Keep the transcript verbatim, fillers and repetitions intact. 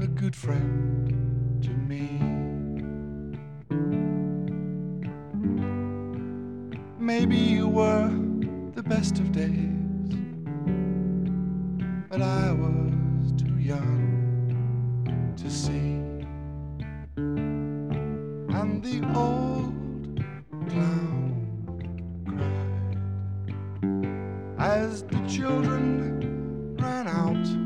a good friend to me. Maybe you were the best of days, but I was too young to see. And the old clown cried as the children ran out